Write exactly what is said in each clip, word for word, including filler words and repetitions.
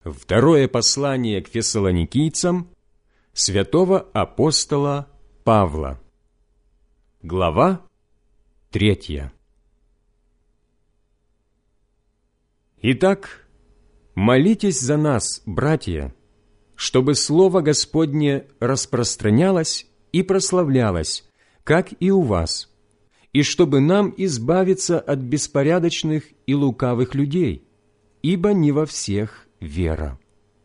Второе послание к Фессалоникийцам святого апостола Павла. Глава третья. Итак, молитесь за нас, братья, чтобы Слово Господне распространялось и прославлялось, как и у вас, и чтобы нам избавиться от беспорядочных и лукавых людей, ибо не во всех вера.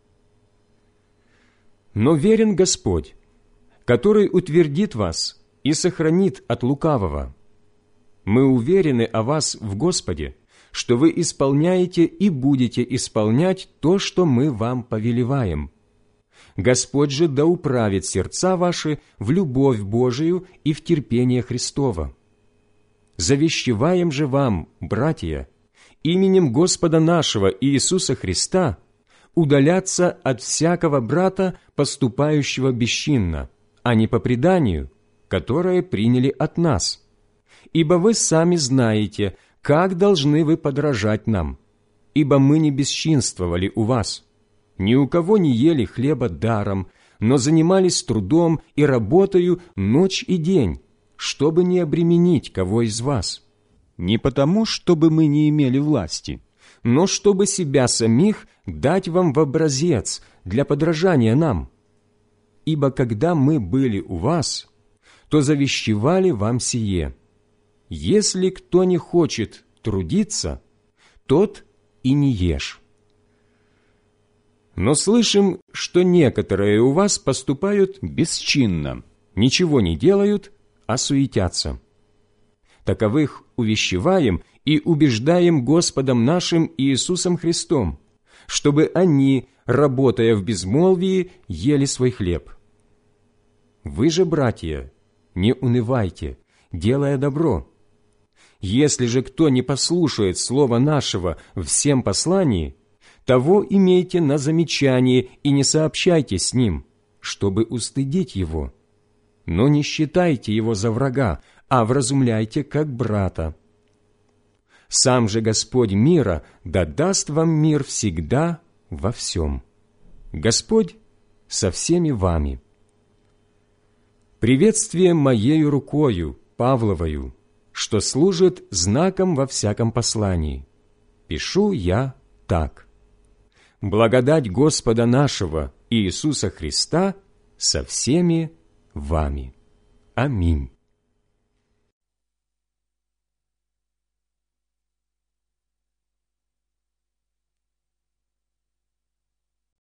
Но верен Господь, который утвердит вас и сохранит от лукавого. Мы уверены о вас в Господе, что вы исполняете и будете исполнять то, что мы вам повелеваем. Господь же да управит сердца ваши в любовь Божию и в терпение Христово. Завещеваем же вам, братья, именем Господа нашего Иисуса Христа, удаляться от всякого брата, поступающего бесчинно, а не по преданию, которое приняли от нас. Ибо вы сами знаете, как должны вы подражать нам, ибо мы не бесчинствовали у вас, ни у кого не ели хлеба даром, но занимались трудом и работою ночь и день, чтобы не обременить кого из вас. Не потому, чтобы мы не имели власти, но чтобы себя самих дать вам в образец для подражания нам. Ибо когда мы были у вас, то завещевали вам сие: если кто не хочет трудиться, тот и не ешь. Но слышим, что некоторые у вас поступают бесчинно, ничего не делают, а суетятся. Таковых увещеваем и убеждаем Господом нашим Иисусом Христом, чтобы они, работая в безмолвии, ели свой хлеб. Вы же, братья, не унывайте, делая добро. Если же кто не послушает слова нашего в всем послании, того имейте на замечании и не сообщайте с ним, чтобы устыдить его. Но не считайте его за врага, а вразумляйте как брата. Сам же Господь мира да даст вам мир всегда во всем. Господь со всеми вами. Приветствие моею рукою, Павловою, что служит знаком во всяком послании. Пишу я так. Благодать Господа нашего Иисуса Христа со всеми вами. Аминь.